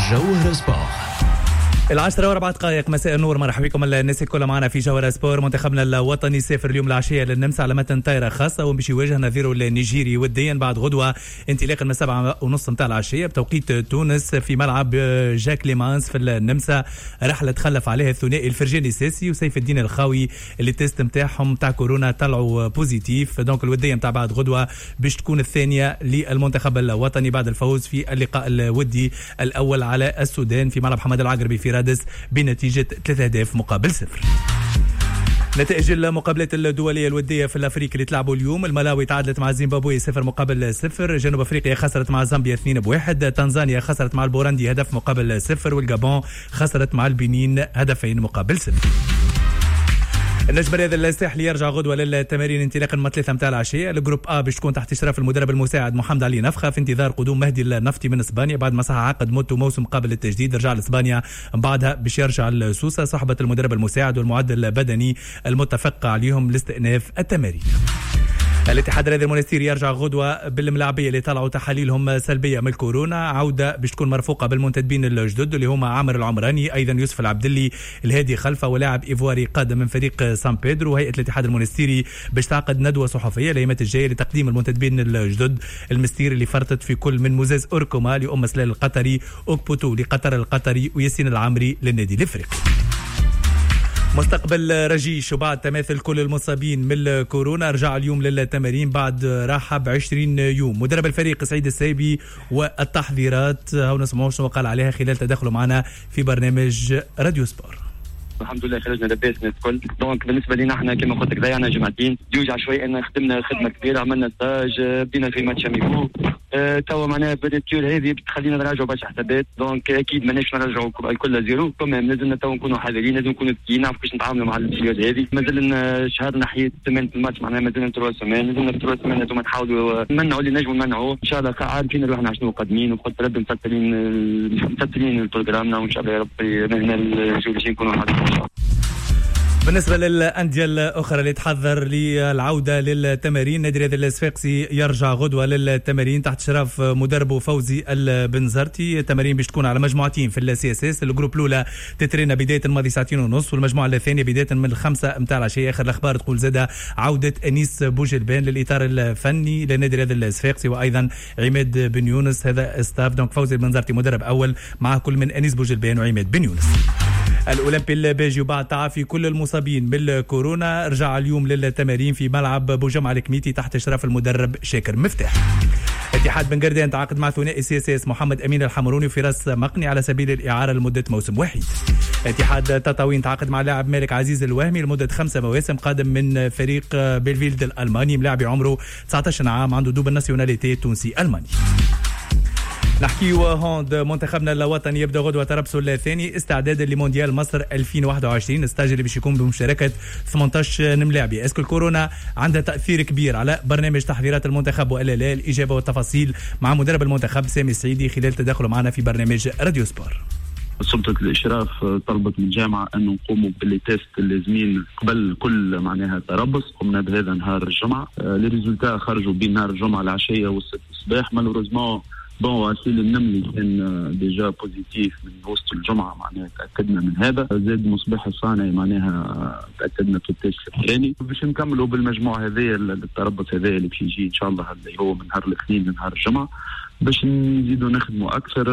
جوهر سبور. 10:04 مساء النور، مرحبا بكم الناس الكل معنا في جوهر سبور. منتخبنا الوطني سافر اليوم العشية للنمسا على متن طائرة خاصة وباش يواجه نظيره النيجيري وديا بعد غدوة انطلاقا من 7:30 متاع العشية بتوقيت تونس في ملعب جاك ليمانس في النمسا. رحلة تخلف عليها الثنائي الفرجاني الساسي وسيف الدين الخاوي اللي التيست نتاعهم تاع كورونا طلعوا بوزيتيف. دونك الودية نتاع بعد غدوة باش تكون الثانية للمنتخب الوطني بعد الفوز في اللقاء الودي الأول على السودان في ملعب حمد العقربي في رادس بنتيجة 3-0. نتائج المقابلات الدولية الودية في الأفريقي اللي تلعبوا اليوم: الملاوي تعادلت مع زيمبابوي 0-0، جنوب أفريقيا خسرت مع زامبيا 2-1، تنزانيا خسرت مع البوروندي 1-0، والجابون خسرت مع البنين 2-0. النجم الرياضي الساحلي يرجع غدوة للتمارين انطلاقا من 3 متاع العشية. الجروب A باش تكون تحت إشراف المدرب المساعد محمد علي نفخة في انتظار قدوم مهدي النفطي من إسبانيا بعد ما صح عقد موتو موسم قابل للتجديد. رجع لإسبانيا بعدها باش يرجع لسوسة صحبة المدرب المساعد والمعدل البدني المتفق عليهم لاستئناف التمارين. الاتحاد الرياضي المنستيري يرجع غدوة بالملاعبية اللي طلعوا تحاليلهم سلبية من الكورونا. عودة باش تكون مرفوقة بالمنتدبين الجدد اللي هما عامر العمراني، أيضا يوسف العبدلي، الهادي خلفة، ولاعب إيفواري قادم من فريق سان بيدرو. هيئة الاتحاد المنستيري باش تعقد ندوة صحفية الأيامات الجاية لتقديم المنتدبين الجدد. المستيري اللي فرطت في كل من موزيز أوركوما لأم سلال القطري، أوكبوتو لقطر القطري، وياسين العمري للنادي الإفريقي. مستقبل رجيش وبعد تماثل كل المصابين من الكورونا رجع اليوم للتمارين بعد راحة ب20 يوم. مدرب الفريق سعيد السايبي والتحضيرات هاو نسمعوا شنو قال عليها خلال تدخله معنا في برنامج راديو سبور. الحمد لله خرجنا لاباس الناس الكل. دونك بالنسبه لنا احنا كما قلت لك ضيعنا جمعتين، يوجع شوي ان خدمنا خدمه كبيره، عملنا ستاج، بدينا في ماتش اميكو، توا معناها بديتور هذه بتخلينا نراجعوا برشا حسابات. دونك اكيد ماناش نرجعوا الكل زيرو، كما لازمنا توا نكونوا حذرين، لازم نكونوا ذكيين، نعرفوا كيفاش نتعاملوا مع الفيديوهات هذه. مازال لنا شهر ناحيه سمان في الماتش، معناها مازال 3 سمان، لازمنا 3 سمان هذوما نحاولوا نمنعوا اللي نجموا نمنعوه ان شاء الله. عارفين روحنا شنو قادمين، وقلت ربي مسطرين بروجرامنا، وان شاء الله يا ربي هنا الجولين نكونوا حاضرين ان شاء الله. بالنسبة للأندية الأخرى اللي تحضر للعودة للتمارين، نادي الرياضي الصفاقسي يرجع غدوة للتمارين تحت شراف مدربه فوزي البنزرتي. التمارين باش تكون على مجموعتين في السي اس اس. الجروب الأولى تترين بداية الماضي 2:30، والمجموعة الثانية بداية من 5 متاع العشية. آخر الأخبار تقول زادة عودة أنيس بوجلبان للإطار الفني لنادي الرياضي الصفاقسي، وأيضا عماد بن يونس. هذا استاف. دونك فوزي البنزرتي مدرب أول مع كل من أنيس بوجلبان وعماد بن يونس. الأولمبي الباجي بعد تعافي كل المصابين بالكورونا رجع اليوم للتمارين في ملعب بوجمع الكميتي تحت إشراف المدرب شاكر مفتاح. اتحاد بن قردان تعاقد مع ثنائي سي اس اس محمد أمين الحمروني وفراس مقني على سبيل الإعارة لمدة موسم واحد. اتحاد تطاوين تعاقد مع لاعب مالك عزيز الوهمي لمدة 5 مواسم قادم من فريق بيلفيلد الألماني، ملاعبي عمره 19 عام، عنده دوبل ناسيوناليتي تونسي ألماني. نحكي هوند منتخبنا الوطني يبدا غدوه تربصه الثاني استعدادا لمونديال مصر 2021. الستاج اللي باش يكون بمشاركه 18 ملاعبي. اسكو الكورونا عندها تاثير كبير على برنامج تحضيرات المنتخب والا لا؟ الاجابه والتفاصيل مع مدرب المنتخب سامي السعيدي خلال تدخله معنا في برنامج راديو سبور. سلطة الإشراف طلبت من الجامعة أن نقوموا بالتيست اللازمين قبل كل معناها تربص. قمنا بهذا نهار الجمعة. لي ريزولتا خرجوا بين نهار الجمعة العشية والسبت الصباح. مالوريزمون وسيل النملي كان ديجا بوزيتيف من وسط الجمعة، معناها تأكدنا من هذا. زاد مصباح الصانع معناها تأكدنا في التيست الثاني. باش نكملوا بالمجموعة هذه التربص هذا اللي باش يجي إن شاء الله اللي هو من نهار الاثنين لنهار الجمعة باش نزيدوا نخدموا أكثر.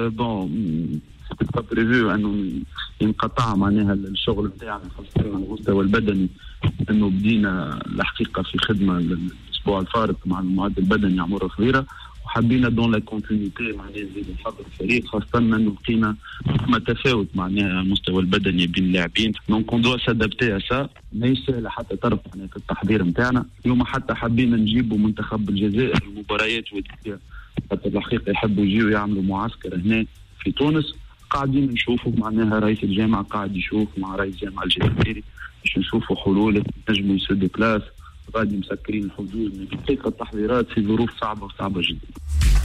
بريفيو انه ينقطع معناها الشغل نتاعنا خاصه على المستوى البدني، انه بدينا الحقيقه في خدمه الاسبوع الفارط مع المعدل البدني عمره صغيره، وحبينا دون لا كونتينيتي معناها نزيد نحضر الفريق، خاصه انه لقينا تفاوت معناها المستوى البدني بين اللاعبين. دونك اون دوا سادابتي سا، ماهيش سهله حتى طرف معناها في التحضير نتاعنا. اليوم حتى حبينا نجيبوا منتخب الجزائر المباريات وديه، حتى الحقيقه يحبوا يجيوا يعملوا معسكر هنا في تونس. قاعدين نشوفوا معناها رئيس الجامعة قاعد يشوف مع رئيس الجامعة الجزائري باش نشوفوا حلول نجموا يسدوا بلاس. غادي مسكرين الحدود من حقيقة التحضيرات في ظروف صعبة جدا.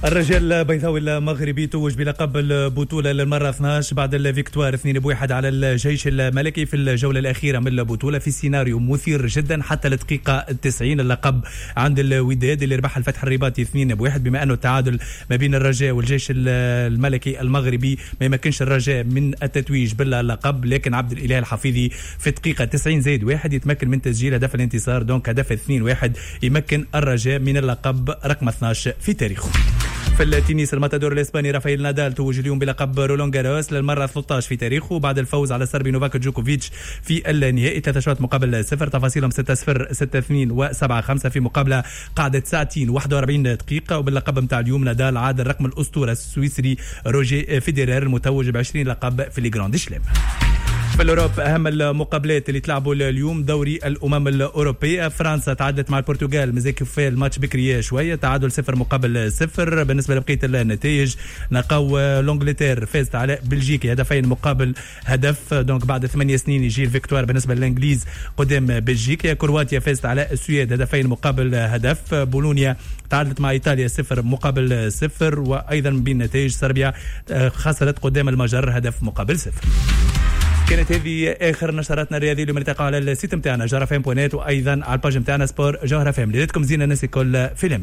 الرجال البيضاوي المغربي توج بلقب البطولة للمرة 12 بعد الفيكتوار 2-1 على الجيش الملكي في الجولة الأخيرة من البطولة في سيناريو مثير جدا حتى الدقيقة 90. اللقب عند الوداد اللي ربح الفتح الرباطي 2-1 بما أنه التعادل ما بين الرجاء والجيش الملكي المغربي ما يمكنش الرجاء من التتويج باللقب، لكن عبد الإله الحفيظي في الدقيقة 90+1 يتمكن من تسجيل هدف الانتصار، دونك هدف 2-1 يمكن الرجاء من اللقب رقم 12 في تاريخه. في التنس الماتادور الاسباني رافائيل نادال توج اليوم بلقب رولان جاروس للمره 13 في تاريخه بعد الفوز على السربي نوفاك جوكوفيتش في النهائي 3 شوط مقابل 0. تفاصيلهم 6-0 6-2 و7-5 في مقابله قعدت ساعتين و41 دقيقه. وباللقب نتاع اليوم نادال عاد الرقم الاسطوره السويسري روجي فيدرر المتوج ب20 لقب في الجراند سلام. في الأوروب أهم المقابلات اللي تلعبوا اليوم دوري الأمم الأوروبية. فرنسا تعادلت مع البرتغال، مازال في الماتش بكري شوية، تعادل 0-0. بالنسبة لبقية النتائج نلقاو لونجلتير فازت على بلجيكا هدفين مقابل هدف، دونك بعد 8 سنين يجي الفيكتوار بالنسبة للإنجليز قدام بلجيكا. كرواتيا فازت على السويد هدفين مقابل هدف. بولونيا تعادلت مع إيطاليا 0-0. وأيضا بين نتائج صربيا خسرت قدام المجر هدف مقابل 0. كانت هذه اخر نشراتنا الرياضيه اللي نلتقوا على السيت نتاعنا جوهر FM.net وايضا على الباج نتاعنا سبور جوهر FM. ليلتكم زينه الناس الكل فيلم.